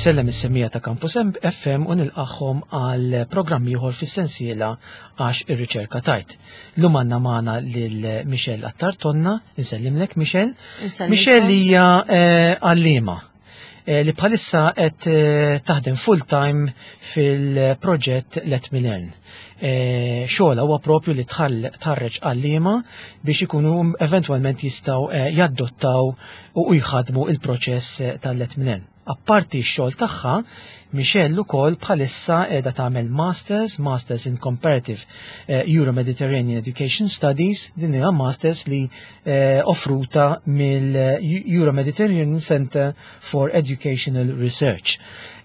Insellem is-semmija ta' Campus FM u nilqahom għal programm ieħor fis-sensiela għax ir-riċerka tajt. Llum għandna magħna lil Michelle Attartonna, insellimlek Michelle. Michelle hija għalliema li bħalissa qed taħdem full-time fil-proġett Let Me Learn. Xogħla huwa propju li tħarreġ għalliema biex ikunu eventwalment jistgħu jaddottaw u jħadmu il-proċess tal-Let Me Learn. Apparti x-xogħol tagħha, Michelle ukoll bħalissa qiegħda tagħmel Masters in Comparative Euro-Mediterranean Education Studies, din hija Masters li offruta mill-Euro-Mediterranean Center for Educational Research.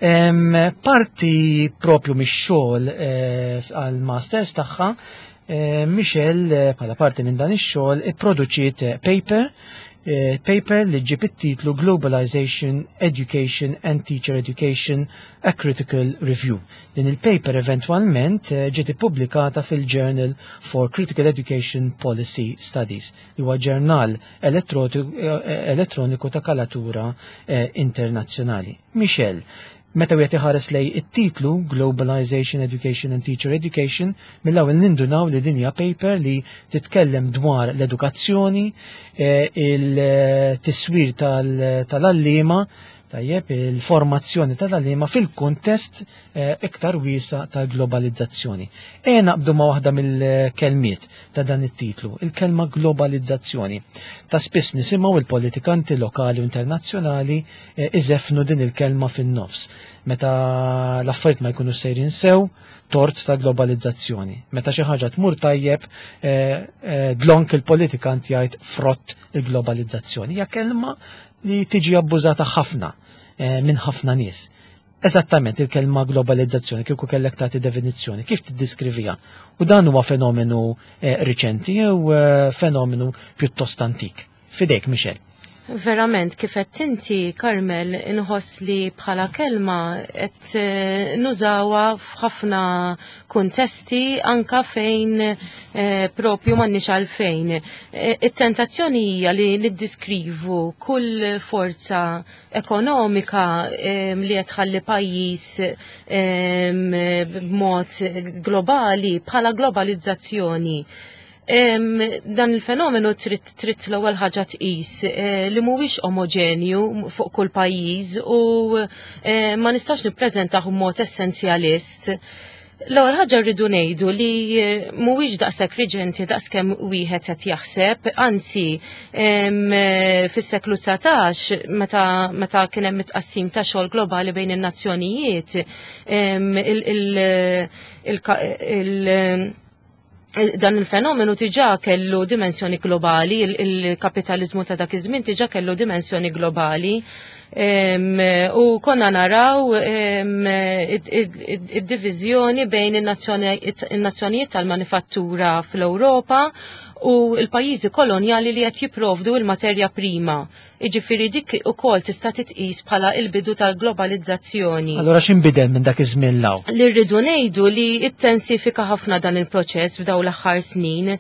Parti propju mix-xogħol għall-Masters tagħha, Michelle bħala parti minn dan ix-xogħol ipproduċiet paper li ġib it-titlu Globalization, Education and Teacher Education, a Critical Review. Din il-paper eventwalment ġiet ippubblikata fil-Journal for Critical Education Policy Studies, li huwa ġurnal elettroniku ta' kalatura internazzjonali. Michelle, meta wieħed iħares lej it-titlu Globalization, Education and Teacher Education, mill-ewwel nindunaw li din hija paper li titkellem dwar l-edukazzjoni, il-tiswir tal-allima, il-formazzjoni tal-allima fil-kuntest iktar wiesa tal-globalizzazzjoni. Naqbdu ma' waħda mill-kelmiet ta' dan it-titlu, il-kelma globalizzazzjoni. Ta' spiss nisimgħu il-politikanti lokali u internazzjonali iżefnu din il-kelma fin-nofs. Meta l-affarijiet ma jkunu sejrin sew, tort ta' globalizzazzjoni. Meta xi ħaġa tmur tajjeb, dlonk il-politikant jgħid frott il-globalizzazzjoni. Hija kelma li tiġi abbużata ħafna minn ħafna nies. Eżattament il-kelma globalizzazzjoni kieku kellek tagħti definizzjoni, kif tiddiskrivija? U dan huwa fenomenu riċenti jew fenomenu pjuttost antik. Fidejk, Michelle. Verament, kif qed inti, Karmel, inħoss li bħala kelma qed nużawha f'ħafna kuntesti anka fejn propju m'għandniex għalfejn. It-tentazzjoni hija li niddiskrivu kull forza ekonomika li qed tħalli pajjiż b'mod globali bħala globalizzazzjoni. Dan il-fenomenu trid l-ewwel ħaġa tqis li mhuwiex omogenju fuq kull pajjiż u ma nistax nippreżentaw b'mod essenzjalist. L-ewwel ħaġa rridu ngħidu li mhuwiex daqshekk riġenti daqskemm wieħed qed jaħseb, anzi fis-seklu 19 meta kien hemm it-tqassim ta' xogħol globali bejn in-nazzjonijiet dan il-fenomenu tiġa kellu dimensjoni globali, il-kapitalizmu ta' dak iż-żmien tiġa kellu dimensjoni globali. U konna naraw id-diviżjoni bejn in-nazzjonijiet tal-manifattura fl-Ewropa u l-pajjiżi kolonjali li qed jipprovdu l-materja prima. Jiġifieri dik ukoll tista' titqis bħala l-bidu tal-globalizzazzjoni. Allura x'inbidel minn dak iż-żmien law? Li rridu ngħidu li intensifika ħafna dan il-proċess f'dawn l-aħħar snin.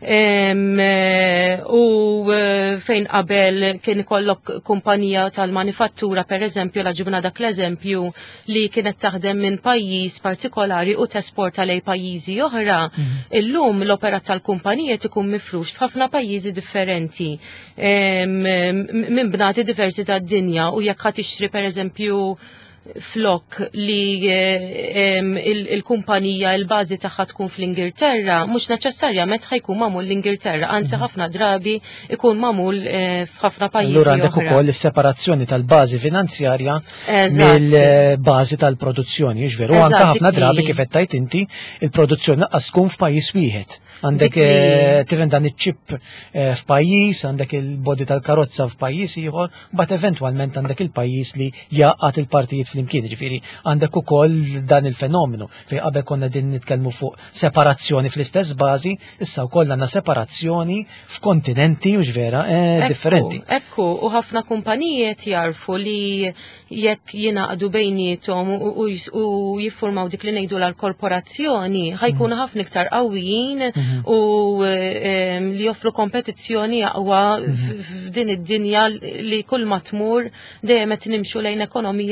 U fejn qabel kien ikollok kumpanija tal-manifattura, per eżempju, ġibna dak l-eżempju li kienet taħdem minn pajjiż partikolari u tesporta lej pajjiżi oħra, illum l-opera tal-kumpanija tikun mifrux f'ħafna pajjiżi differenti minn bnati diversi tad-dinja u jekk ħadd tixtri per eżempju flok li il-kumpanija il-bażi tagħha tkun fl-Ingilterra, mhux neċessarjament ħajkun magħmul l-Ingilterra, anzi ħafna drabi ikun magħmul f'ħafna pajjiżi. Allura għandek ukoll is-separazzjoni tal-bażi finanzjarja mill-bażi tal-produzzjoni, jiġveru anke ħafna drabi kif qed tgħid inti il-produzzjoni naqqas tkun f'pajjiż wieħed. Għandek tifhem dan iċ-ċip f'pajjiż, għandek il-bodi tal-karozza f'pajjiż ieħor, mbagħad eventwalment għandek il-pajjiż li jaqgħad il-partijiet flimkien, ġifieri għandek ukoll dan il-fenomenu fejn qabel konna din nitkellmu fuq separazzjoni fl-istess bażi, issa wkoll għandna separazzjoni f'kontinenti u ġvera differenti. Ekku, u ħafna kumpanijiet jarfu li jekk jingħaqdu bejniethom u jiffurmaw dik li ngħidu l-korporazzjoni ħajkunu ħafna iktar qawwijin u li joffru kompetizzjoni aqwa f'din id-dinja li kull ma tmur dejjem qed nimxu lejn ekonomija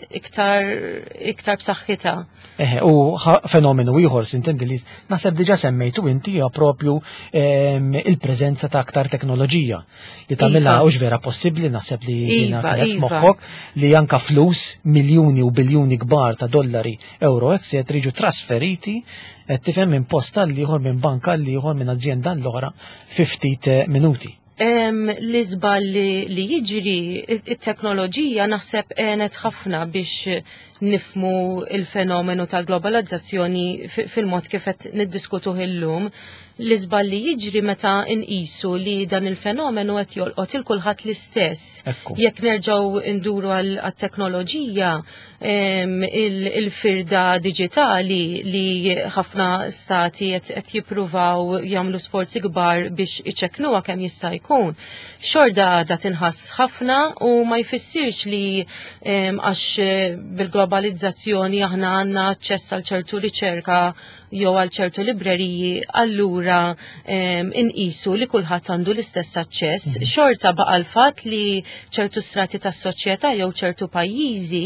iktar b'saħħitha. U fenomenu ieħor sintendi li naħseb diġà semmejtu inti hija propju il-preżenza ta' aktar teknoloġija li tagħmilha hux vera possibbli naħseb li kienet moħħok li anka flus miljuni u biljuni kbar ta' dollari euro se jiġu trasferiti qed tifhem minn post għal ieħor minn banka għal ieħor minn azienda l-oħra fi ftit minuti. L-iżbal li jiġri it-teknoloġija naħseb għenet ħafna biex nifmu il-fenomenu tal-globalizzazzjoni fil-mod kif qed niddiskutuh illum. L-iżbal li jiġri meta nqisu li dan il-fenomenu qed jolqot il kulħadd l-istess. Jekk nerġgħu nduru għat-teknoloġija, il-firda diġitali li ħafna stati qed jippruvaw jagħmlu sforzi kbar biex iċekknuha kemm jista' jkun. Xorda għadha tinħass ħafna u ma jfissirx li għax bil-globalizzazzjoni aħna għandna aċċess għal ċertu riċerka jew għal ċertu libreriji, allura inqisu li kulħadd għandu l-istess aċċess. Xorta baqa' l-fatt li ċertu strati tas-soċjetà jew ċertu pajjiżi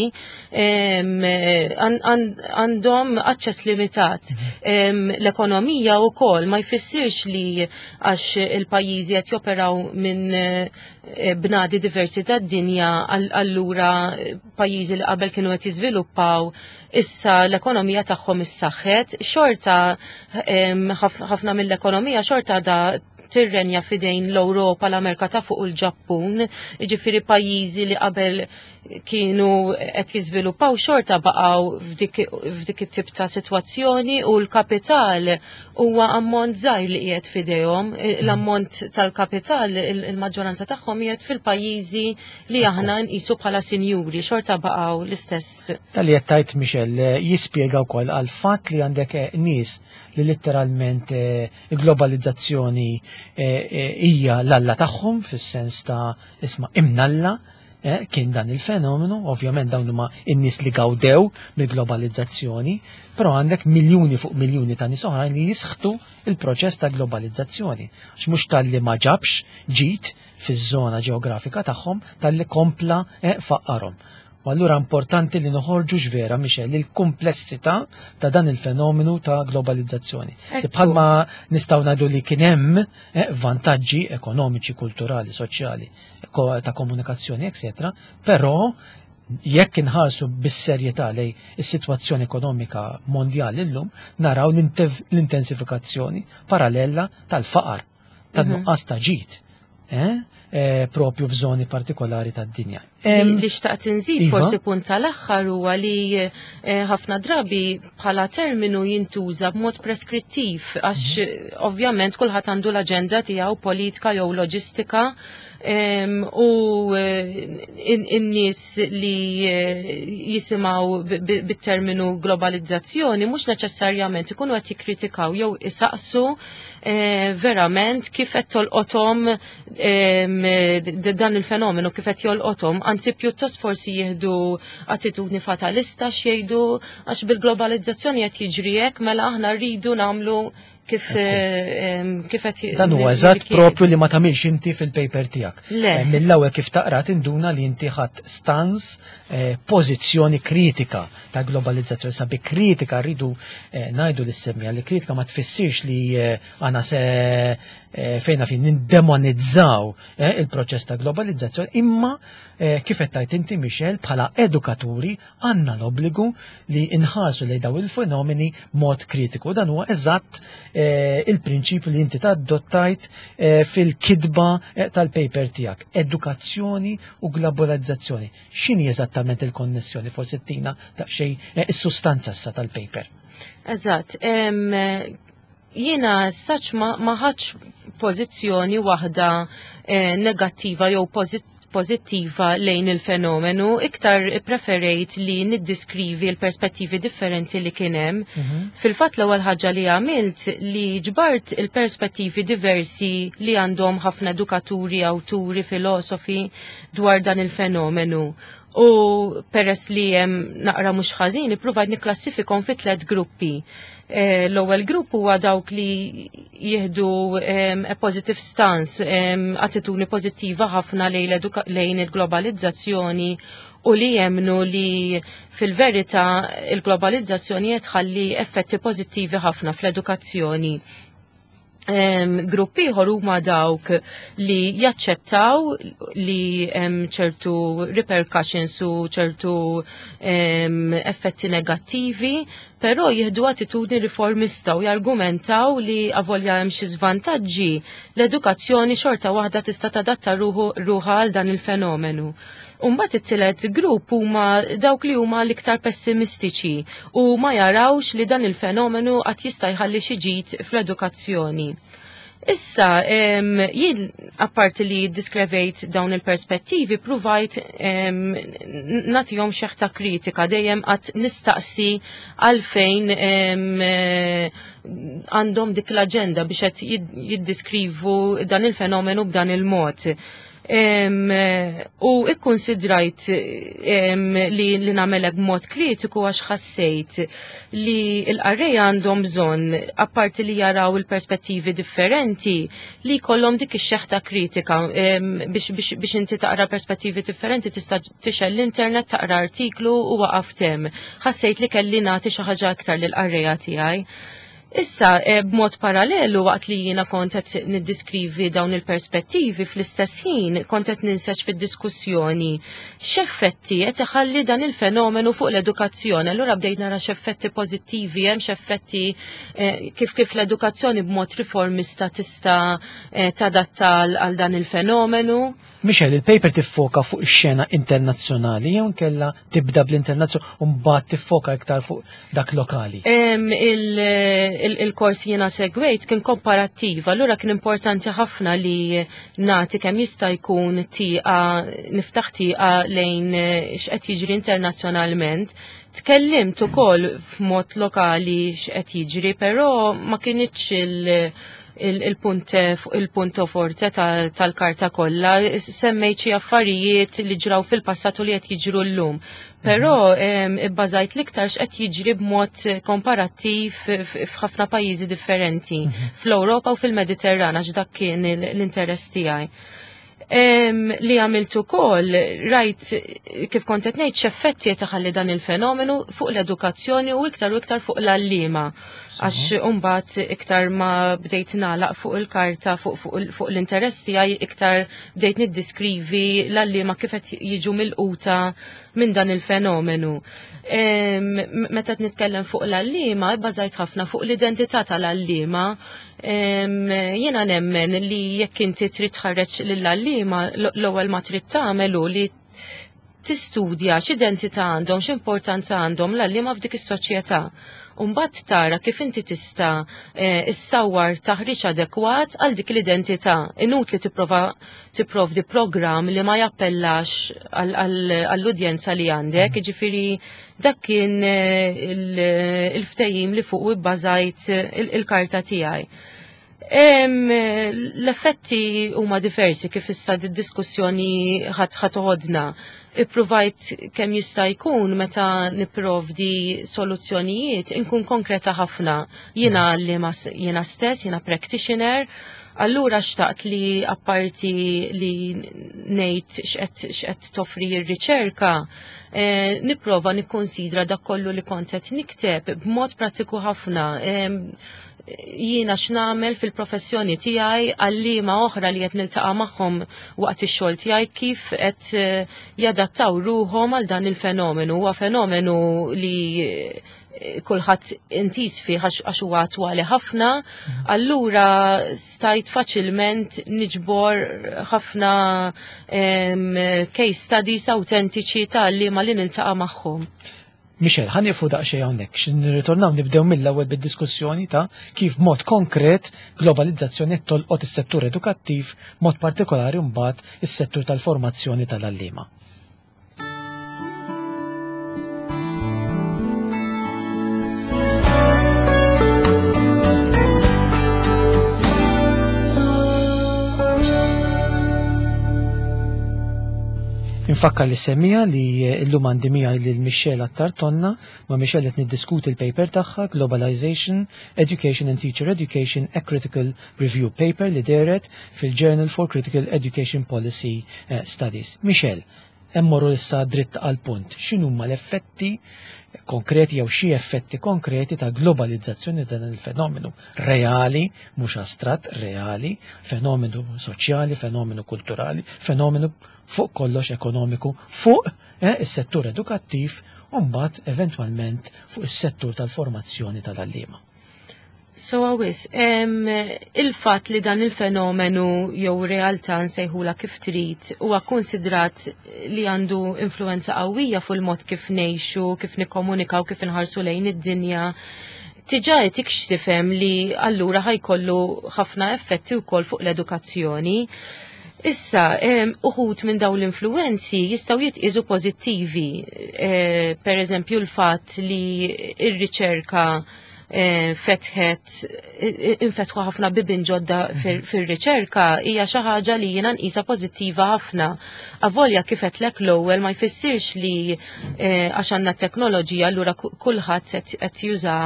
għandhom aċċess limitat. L-ekonomija wkoll ma jfissirx li għax il-pajjiżi qed joperaw minn bnadi diversi tad-dinja, allura pajjiżi li qabel kienu qed jiżviluppaw issa l-ekonomija tagħhom issaħħet, xorta ħafna mill-ekonomija xorta da tirrenja fidejn l-Ewropa, l-Amerika ta' fuq u l-Ġappun, ġifieri pajjiżi li qabel kienu qed jiżviluppaw xorta baqgħu f'dik it-tip ta' sitwazzjoni u l-kapital huwa ammont żgħir li qiegħed f'idejhom. L-ammont tal-kapital il-maġġoranza tagħhom qiegħed fil-pajjiżi li aħna nqisu bħala sinjuri, xorta baqgħu l-istess. Tal-li qed tajt Michel jispjega wkoll għal fatt li għandek nies li letteralment il-globalizzazzjoni hija l-alla tagħhom fis-sens ta' isma' imnalla. Kien dan il-fenomenu, ovvjament dawn huma n-nies li gawdew mill-globalizzazzjoni, però għandek miljuni fuq miljuni ta' nies oħrajn li jisħtu il-proċess ta' globalizzazzjoni. Għax mhux tal-li ma ġabx ġid fiż-żona ġeografika tagħhom tal-li kompla faqqarhom. U allura importanti li noħorġu x'vera Michel il-komplessità ta' dan il-fenomenu ta' globalizzazzjoni. Bħalma nistgħu ngħidu li kien hemm vantaġġi ekonomiċi, kulturali, soċjali, ta' komunikazzjoni, eccetera, però jekk inħarsu bis-serjetà lej is-sitwazzjoni ekonomika mondjali llum naraw l-intensifikazzjoni parallela tal-faqar, tan-nuqqas ta' ġid. Propju f'żoni partikolari tad-dinja. Li xtaqt inżid forsi punt tal-aħħar huwa li ħafna drabi bħala terminu jintuża b'mod preskrittiv għax ovvjament kulħadd għandu l-aġenda tiegħu politika jew loġistika u in-nies li jisimaw bit-terminu globalizzazzjoni mhux neċessarjament ikunu qed jikkritikaw jew isaqsu verament kif qed tolqothom dan il-fenomenu kif qed jolqothom, anzi pjuttost forsi jieħdu attitudni fatalista x'jgħidu għax bil-globalizzazzjoni qed jiġri hekk mela aħna rridu nagħmlu kif qed dan huwa eżatt propju li ma tagħmilx inti fil-paper tiegħek. Mill-ewwel kif taqra tinduna li inti ħadd stans pożizzjoni kritika ta' globalizzazzjoni. Sabi kritika rridu ngħidu lis-semmija li kritika ma tfissirx li għana se fejna fin nindemonizzaw il-proċess ta' globalizzazzjoni, imma kif qed tajt inti Michel bħala edukaturi għandna l-obbligu li inħarsu lejn daw il-fenomeni mod kritiku. Dan huwa eżatt il-prinċipju li inti tadottajt fil-kidba tal-paper tiegħek. Edukazzjoni u globalizzazzjoni. X'inhi eżattament il-konnessjoni? Forsi tina ta' xejn is-sustanza issa tal-paper. Eżatt. Jiena saċ ma ħadx pożizzjoni waħda negattiva jew pożittiva lejn il-fenomenu, iktar preferejt li niddiskrivi l-perspettivi differenti li kien hemm. Fil-fatt l-ewwel ħaġa li għamilt li ġbart il-perspettivi diversi li għandhom ħafna edukaturi, awturi, filosofi dwar dan il-fenomenu. U peress li naqra mhux ħażin, ippruvajt nikklassifikhom fi 3 gruppi. L-ewwel grupp huwa dawk li jieħdu positive stance, attitudni pożittiva ħafna lejn il-globalizzazzjoni u li jemnu li fil-verità il-globalizzazzjoni qed tħalli effetti pożittivi ħafna fl-edukazzjoni. Gruppi ieħor huma dawk li jaċċettaw li ċertu repercussions u ċertu effetti negattivi, però jieħdu attitudni riformista u jargumentaw li avolja hemm xi żvantaġġi l-edukazzjoni xorta waħda tista' tadatta ruħha għal dan il-fenomenu. Umbat it-tielet grupp huma dawk li huma l-iktar pessimistiċi u ma jarawx li dan il-fenomenu qatt jista' jħalli xi ġid fl-edukazzjoni. Issa, jien apparti li diskrevejt dawn il-perspettivi, provajt nagħtihom xeħta kritika dejjem qatt nistaqsi għalfejn għandhom dik l-aġenda biex qed jiddiskrivu dan il-fenomenu b'dan il-mod. U ikkonsidrajt li namelek b'mod kritiku għax ħassejt li l-qarrej għandhom bżonn, apparti li jaraw il-perspettivi differenti, li kollhom dik ix-xeħta kritika biex inti taqra perspettivi differenti tista' tixel l-internet taqra artiklu u waqaftem. Ħassejt li kelli nagħti xi ħaġa aktar lill-qarrejja tiegħi. Issa, b'mod parallelu waqt li jiena kont qed niddiskrivi dawn il-perspettivi fl-istess ħin kont qed ninseċ fid-diskussjoni x'effetti qed iħalli dan il-fenomenu fuq l-edukazzjoni. Allura bdejt nara x'effetti pożittivi hemm, x'effetti kif l-edukazzjoni b'mod riformista tista' tadatta għal dan il-fenomenu. Michel, il-paper tiffoka fuq ix-xena internazzjonali jew nkella tibda bl-internazzjonali u mbagħad tiffoka iktar fuq dak lokali? Il-kors jiena segwejt kien komparattiv, allura kien importanti ħafna li nagħti kemm jista' jkun niftaħ tieqa lejn x'qed jiġri internazzjonalment. Tkellimt ukoll f'mod lokali x'qed jiġri, però ma kienitx il-punto forte tal-karta kollha, semmejt xi affarijiet li ġraw fil-passat u li qed jiġru llum. Però bbażajt l-iktar x'qed jiġri b'mod komparattiv f'ħafna pajjiżi differenti, fl-Ewropa u fil-Mediterran għax dak kien l-interess tiegħi. Li għamiltu kol, rajt kif kontet ngħid x'effetti qed iħalli dan il-fenomenu fuq l-edukazzjoni u iktar fuq l-allima. Għax umbat iktar ma bdejt nagħlaq fuq il-karta fuq l-interess tiegħi iktar bdejt niddiskrivi l-allima kif qed jiġu milquta minn dan il-fenomenu. Meta nitkellem fuq l-allima, bbażajt ħafna fuq l-identità tal-allima. Jiena nemmen li jekk inti trid tħarreġ lill-allima l-ewwel ma trid tagħmelu li tistudja x'identità għandhom, x'importanza għandhom l-allima f'dik is-soċjetà. Mbagħad tara kif inti tista' issawwar taħriġ adekwat għal dik l-identità. Inutli tipprovdi programm li ma jappellax għall-udjenza li għandek, jiġifieri dak kien il-ftehim li fuq bbażajt il-karta tiegħi. L-effetti huma diversi kif issa d-diskussjoni ħadħodna. Ippruvajt kemm jista' jkun meta nipprovdi soluzzjonijiet inkun konkreta ħafna. Jiena stess, jiena practitioner, allura xtaqt li apparti li ngħid x'qed toffri r-riċerka, nipprova nikkonsidra dak kollu li kont qed nikteb b'mod prattiku ħafna. Jiena x'nagħmel fil-professjoni tiegħi għallima oħra li qed niltaqa' magħhom waqt ix-xogħol tiegħi kif qed jadattaw ruhom għal dan il-fenomenu. Huwa fenomenu li kulħadd intis fih għax huwa attwali ħafna, allura stajt faċilment niġbor ħafna case studies autentiċi ta' għallima li niltaqa' magħhom. Michel, ħan jifu daqxej hawnhekk, nirritornaw nibdew mill-ewwel bid-diskussjoni ta' kif mod konkret globalizzazzjoni tolqot is-settur edukattiv, mod partikolari mbagħad is-settur tal-formazzjoni tal-allima. Infakkar li semmija li llum għandi miegħi lil Michel Attartonna, ma Michel qed niddiskuti l-paper tagħha Globalization, Education and Teacher Education, a Critical Review Paper li deret fil-Journal for Critical Education Policy Studies. Michel, emmorru issa dritt għal punt. X'inhuma l-effetti konkreti jew xi effetti konkreti ta' globalizzazzjoni dan il-fenomenu reali, mhux astratt, reali, fenomenu soċjali, fenomenu kulturali, fenomenu fuq kollox ekonomiku, fuq is-settur edukattiv u mbagħad eventwalment fuq is-settur tal-formazzjoni tal-għalliema. So għawis, il-fat li dan il-fenomenu jew realtà nsejħula kif trid huwa konsidrat li għandu influenza qawwija fuq il-mod kif ngħixu, kif nikkomunikaw, kif inħarsu lejn id-dinja. Tiġa tikx tifhem li allura ħajkollu ħafna effetti wkoll fuq l-edukazzjoni. Issa, uħut minn dawn l-influenzi jistaw jitqiżu pożittivi. Per eżempju l-fatt li ir-riċerka infetħu ħafna bibin ġodda fir-riċerka hija xi ħaġa li jiena nqisha pożittiva ħafna. Avolja kif qedlek l-ewwel ma jfissirx li għax għandna t-teknoloġija allura kulħadd qed juża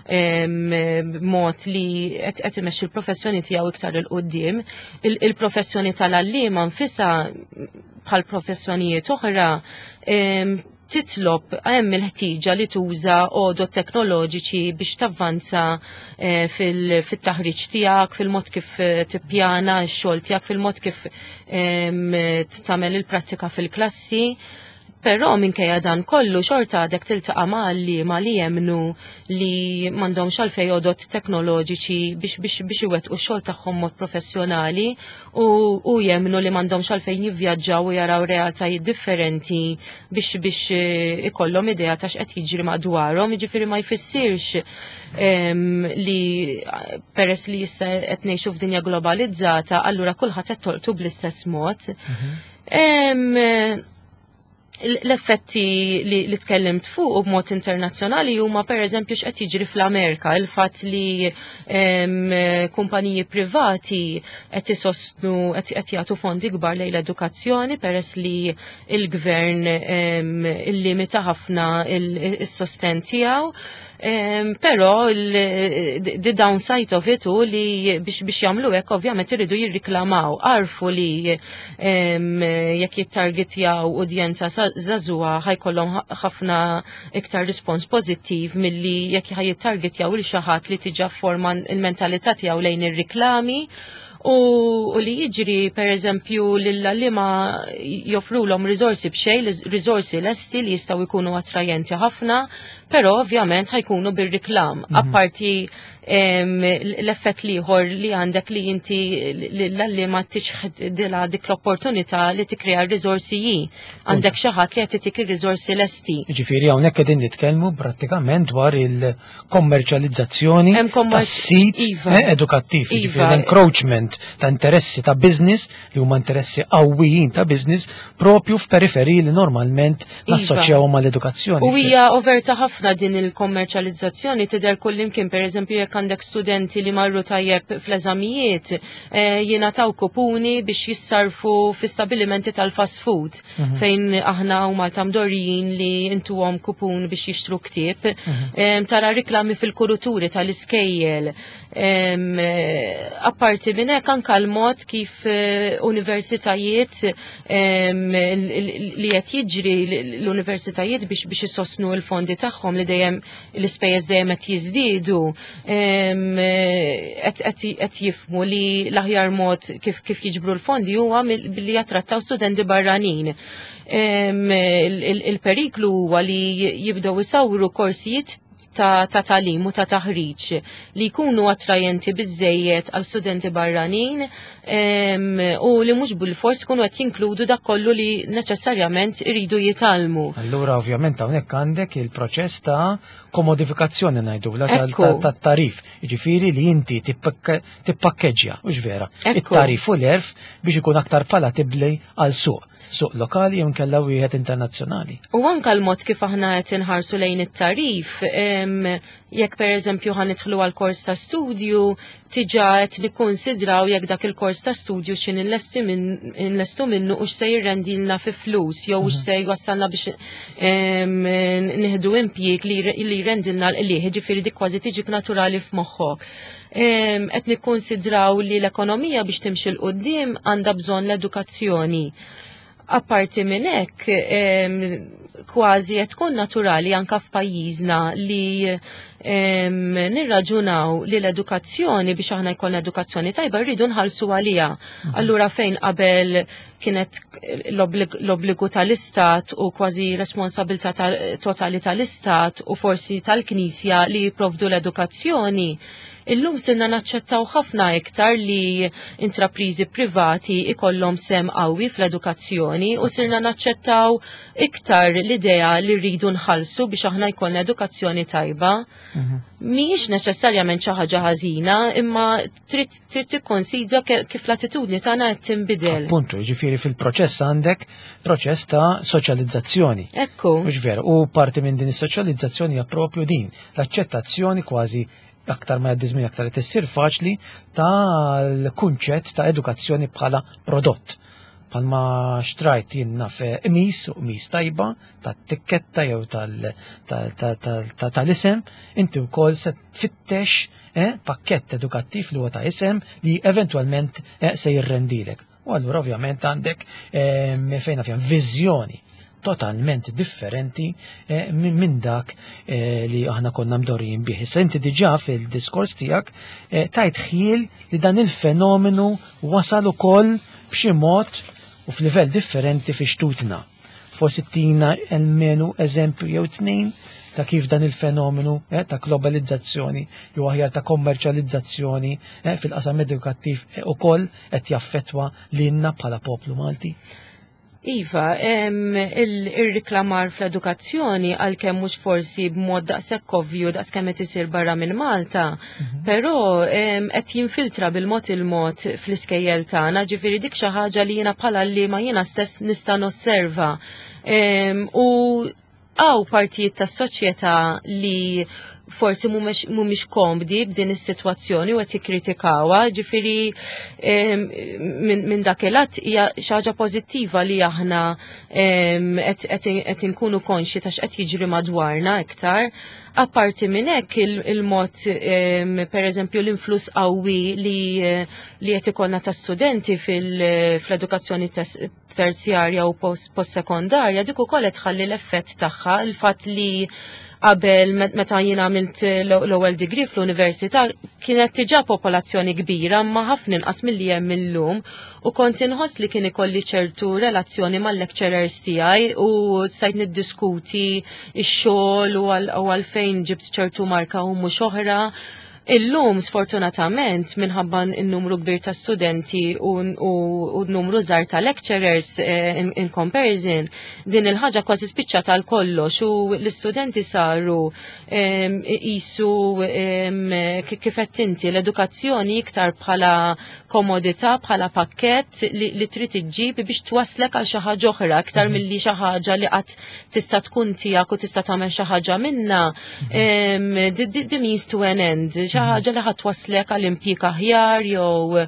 mod li qed imexxi l-professjoni tiegħu iktar il qudiem. Il-professjoni tal-għalliema nfisha bħal professjonijiet oħra titlob hemm il-ħtieġa li tuża għodod teknoloġiċi biex tavvanza fil-taħriġ tiegħek, fil-mod kif tippjana x-xogħol tiegħek, fil-mod kif tagħmel il-prattika fil-klassi. Però minkejja dan kollu xorta għadek tiltaqa' ma' li jemnu li m'għandhomx għalfejn għodod teknoloġiċi biex iwettqu x-xogħol tagħhom mod professjonali u jemnu li m'għandhomx għalfejn jivvjaġġaw u jaraw realtajiet differenti biex ikollhom idea ta' x'qed jiġri madwarhom, jiġifieri ma jfissirx li peress li issa qed ngħixu f'dinja globalizzata allura kulħadd qed tolqtu bl-istess mod. L-effetti li tkellimt fuq u b'mod internazzjonali huma pereżempju x'qed jiġri fl-Amerika, il-fatt li kumpaniji privati qed isostnu qed jagħtu fondi kbar lejn l-edukazzjoni peress li l-gvern illimita ħafna is-sosten tiegħu. Però the downside of it li biex jagħmlu hekk ovvjament iridu jirriklamaw, għarfu li jekk jittargetjaw udjenza żagħżugħa ħajkollhom ħafna iktar rispons pożittiv milli jekk jittargetjaw il xi ħadd li tiġa forma il-mentalità tiegħu lejn ir-riklami. U li jiġri per eżempju l-għallima joffrulhom riżorsi b'xejn, riżorsi lesti li jistgħu jkunu attrajenti ħafna, però ovvjament ħajkunu bir-riklam. Apparti l-effett liħor li għandek li inti l-għallima tiċħed dila dik l-opportunità li tikrea riżorsi għandek xi ħadd li qed titik ir-riżorsi lesti. Ġifieri hawnhekk qegħdin nitkellmu prattikament dwar il-kommerċjalizzazzjoni tas-sit edukattiv, ġifieri l-encroachment ta' interessi ta' business li huma interessi qawwijin ta' business propju f'periferi li normalment nassoċjawhom mal-edukazzjoni. U hija overta ħafna din il-kommerċjalizzazzjoni tidher kullimkien pereżempju jekk għandek studenti li marru tajjeb fl-eżamijiet jingħataw kupuni biex jissarfu fi stabilimenti tal-fast food fejn aħna huma tamdorjin li intuhom kupun biex jixtru ktieb. Tara riklami fil-kuruturi tal-iskejjel. Apparti minn hekk anke l-mod kif universitajiet li qed jiġri l-universitajiet biex isostnu l-fondi tagħhom li dejjem l-ispejjeż dejjem qed jiżdiedu qed jifhmu li l-aħjar mod kif jiġbru l-fondi huwa billi jattrattaw studenti barranin. Il-periklu huwa li jibdew isawru korsijiet ta' talim u ta' taħriġ li jkunu attrajenti biżejjed għal studenti barranin u li mhux bil-fors kunu qed jinkludu dak kollu li neċessarjament iridu jitalmu. Allura ovvjament hawnhekk għandek il-proċess ta' komodifikazzjoni ngħidula tat-tarif. Jiġifieri li inti tippakkeġġja mhux vera it-tarif u l-erf biex ikun aktar palatibbli għal suq lokali jew nkella wieħed internazzjonali. U anke l-mod kif aħna qed inħarsu lejn it-tarif, jekk pereżempju ħanidħlu għal kors ta' studju, tiġa qed nikkonsidraw jekk dak il-kors ta' studju x'in inlestu minnu u x'se jirrendilna fi flus jew x'se jwassalna biex nieħdu impjieg li jirrendilna l-qlieħ, ġifieri dik kważi tiġik naturali f'moħħok. Qed nikkonsidraw li l-ekonomija biex timxi l-qudiem għandha bżonn l-edukazzjoni. Apparti minn hekk, kważi qed tkun naturali anke f'pajjiżna li nirraġunaw li l-edukazzjoni biex aħna jkollna edukazzjoni tajba rridu nħallsu għaliha. Allura fejn qabel kienet l-obbligu tal-istat u kważi responsabilità totali tal-istat u forsi tal-Knisja li jipprovdu l-edukazzjoni. Illum sirna naċċettaw ħafna iktar li intraprizi privati ikollhom sem qawwi fl-edukazzjoni u sirna naċċettaw iktar l-idea li rridu nħallsu biex aħna jkollna edukazzjoni tajba. Mhijiex neċessarjament xi ħaġa ħażina, imma trid tikkonsidra kif l-attitudni tagħna qed tinbidel. Appuntu, jiġifieri fil-proċess għandek proċess ta' soċjalizzazzjoni. Ekku. Mhux veru, u parti minn din is-soċjalizzazzjoni hija proprju din, l-aċċettazzjoni kważi aktar ma jaddi żmien aktar tissir faċli tal-kunċett ta' edukazzjoni bħala prodott. Palma xtrajt jien naf qmis u qmis tajba tat-tikketta jew tal-isem, inti wkoll se tfittex pakkett edukattiv li huwa ta' isem li eventwalment se jirrendilek. U allura ovvjament għandek fejn nafjan viżjoni totalment differenti minn dak li aħna konna mdorrijin bih. Issa inti diġà fil-diskors tiegħek tajt ħiel li dan il-fenomenu wasal ukoll b'xi mod u f'livell differenti fi xtutna. Forsi tina almenu eżempju jew tnejn ta' kif dan il-fenomenu ta' globalizzazzjoni jew aħjar ta' kommerċjalizzazzjoni fil-qasam edukattiv ukoll qed jaffettwa lilna bħala poplu Malti. Iva, il-riklamar fl-edukazzjoni għal-kemm mhux forsi b'mod daqshekk ovvju daqskemm qed isir barra minn Malta, però qed jinfiltra bil-mod il-mod fl-iskejjel tagħna, ġifieri dik xi ħaġa li jiena bħala li ma jiena stess nista' nosserva. U partijiet tas-soċjetà li forsi mhumiex komdi b'din is-sitwazzjoni u qed jikkritikawha, ġifieri minn dak il-att hija xi ħaġa pożittiva li aħna qed inkunu konxi ta' x'qed jiġri madwarna iktar. Apparti minn hekk il-mod pereżempju l-influss qawwi li qed ikollna ta' studenti fl-edukazzjoni terzjarja u postsekondarja dik ukoll qed tħalli l-effett tagħha il-fatt li qabel meta jien għamilt l-ewwel degree fl-università kienet diġà popolazzjoni kbira ma ħafna inqas milli hemm illum u kont inħoss li kien ikolli ċertu relazzjoni mal-lecturers tiegħi u stajt niddiskuti x-xogħol u għalfejn ġibt ċertu marka u mhux oħra. Illum sfortunatament minħabba n-numru kbir ta' studenti u n-numru żgħar ta' lecturers in comparison, din il-ħaġa kważi spiċċa tal-kollox u l-istudenti saru qisu kif qed inti l-edukazzjoni iktar bħala komodità, bħala pakkett li trid iġġib biex twaslek għal xi ħaġa oħra aktar milli xi ħaġa li qatt tista' tkun tiegħek u tista' tagħmel xi ħaġa minnha. The means to an end. ħaġa li ħadd waslek għal impjieg aħjar jew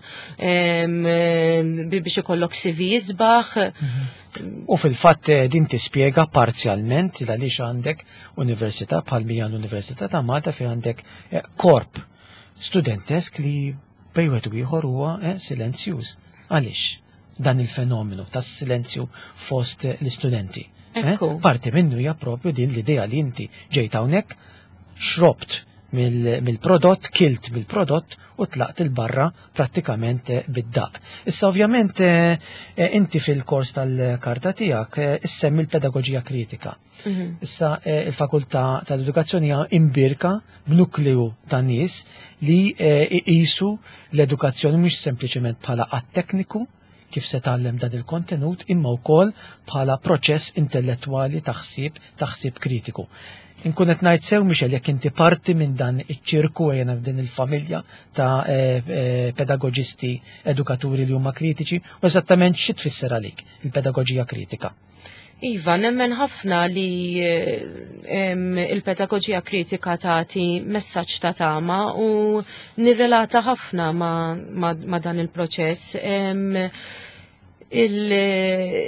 biex ikollok CV jisbaħ. U fil-fatt din tispjega parzjalment għaliex għandek università bħal mija l-Università ta' Malta fejn għandek korp studentesk li bejwet u ieħor huwa silenzjuż. Għaliex dan il-fenomenu tas-silenzju fost l-istudenti. Parti minnu hija proprju din l-idea li inti ġejt hawnhekk xrobt mill-prodott, kilt bil-prodott u tlaqt il-barra prattikament bid-daq. Issa ovvjament inti fil-kors tal-karta tiegħek issemmi l-pedagogija kritika. Issa il-fakultà tal-edukazzjoni hija imbirka b'nukleu ta' nies li jqisu l-edukazzjoni mhux sempliċement bħala qatt tekniku kif se tgħallem dan il-kontenut imma wkoll bħala proċess intellettwali taħsib kritiku. Inkun qed ngħid sew Michel jekk inti parti minn dan iċ-ċirku ejna f'din il-familja ta' pedagoġisti edukaturi li huma kritiċi u eżattament xi tfisser għalik il-pedagoġija kritika. Iva, nemmen ħafna li il-pedagogija kritika tagħti messaġġ ta' tama u nirrelata ħafna ma' dan il-proċess.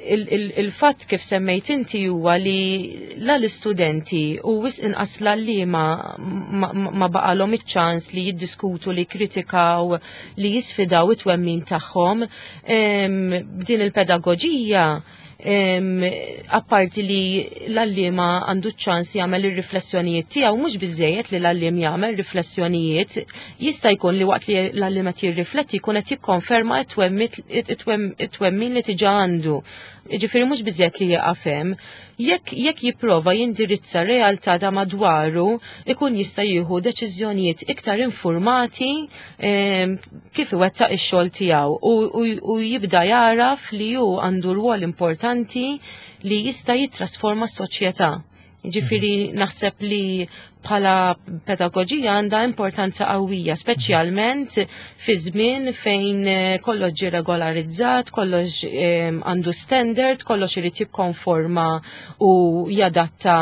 il-fatt kif semmejt inti huwa li l-istudenti u wis inqas l-allima ma baqalhom iċ-ċans li jiddiskutu, li kritikaw, li jisfidaw it-twemmin tagħhom b'din il-pedagoġija. Apparti li l-allima għandu ċans jagħmel ir-riflessjonijiet tiegħu mhux biżejjed li l-allim jagħmel riflessjonijiet, jista' jkun li waqt li l-allima jirrifletti jkun qed jikkonferma it-twemmin li tiġa għandu. Ġifieri mhux biżejjed li jaqafhem, jekk jipprova jindirizza realtà ta' madwaru, ikun jista' jieħu deċiżjonijiet iktar informati kif iwettaq ix-xogħol tiegħu u jibda jaraf li hu għandu rwol importanti li jista' jitrasforma s-soċjetà. Ġifieri naħseb li bħala pedagoġija għandha importanza qawwija, speċjalment fi żmien fejn kollox ġie regolarizzat, kollox għandu standard, kollox irid jikkonforma u jadatta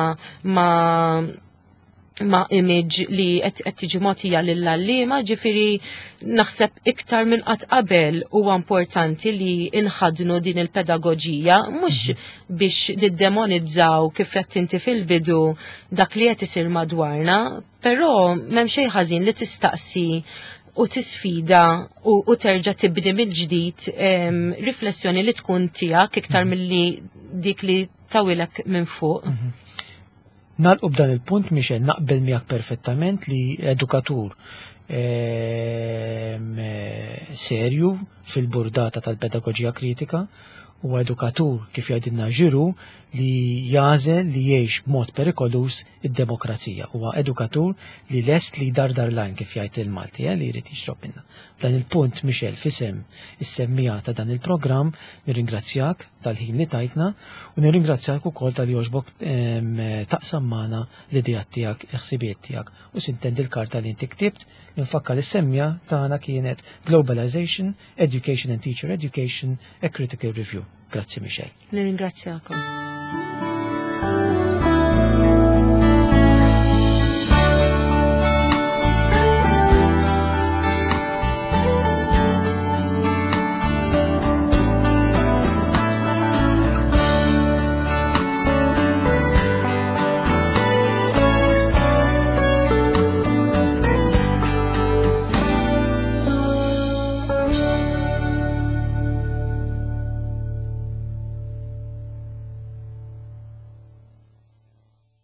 ma' image li qed tiġi mogħtija lill-allima, ġifieri naħseb iktar minn qatt qabel huwa importanti li inħadnu din il-pedagoġija mhux biex niddemonizzaw kif qed inti fil-bidu dak li qed isir madwarna, però m'hemm xejn ħażin li tistaqsi u tisfida u terġa' tibni mill-ġdid riflessjoni li tkun tiegħek iktar milli dik li tawilek minn fuq. Nalqu b'dan il-punt Michel naqbel miegħek perfettament li edukatur serju fil-burdata tal-pedagoġija kritika u edukatur kif jgħidilna ġiru li jażel li jgħix b'mod perikolus id-demokrazija. Huwa edukatur li lest li dardar lajn kif jgħid il-Malti li jrid jixrob minna. Dan il-punt Michel fisem is-semmija ta' dan il-programm nirringrazzjak tal-ħin li tajtna u nirringrazzjak ukoll tal-li jogħġbok taqsam magħna l-idejat tiegħek, il-ħsibiet tiegħek u sintendi l-karta li inti ktibt li nfakkar is-semmija tagħna kienet Globalization, Education and Teacher Education, a Critical Review. Grazzi Michel. Nirringrazzjakom.